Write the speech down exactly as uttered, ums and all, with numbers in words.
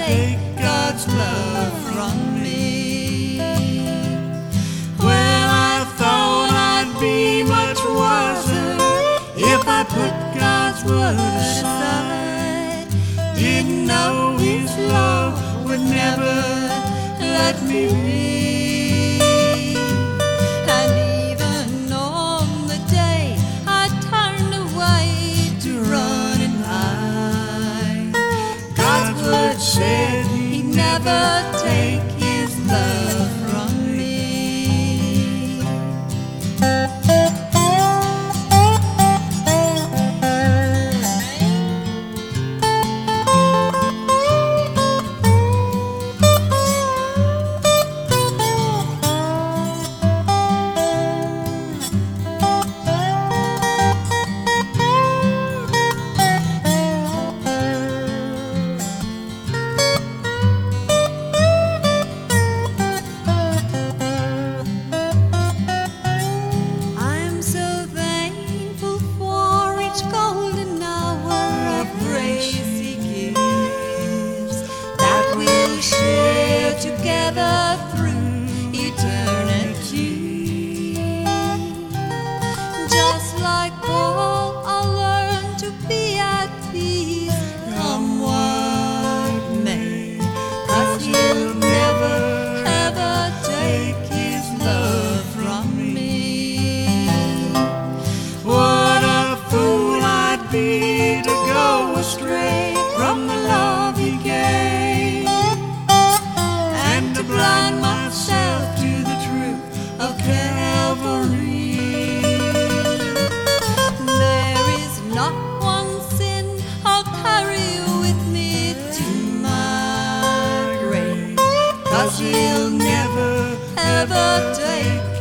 take God's love from me. Well, I thought I'd be much wiser if I put God's word aside. Didn't know His love would never let me be. And even on the day I turned away to run and hide, God's word said He'd never take His love from me. I'm so thankful for each golden hour of grace He gives, that we'll share together through eternity. Just like Paul, I'll learn to be at peace, come what may, 'cause He'll never, ever take His love from me. what a fool I'd be to go astray from the love He gave, and to blind myself to the truth of Calvary. There is not one sin I'll carry with me to my grave, 'cause He'll never, ever take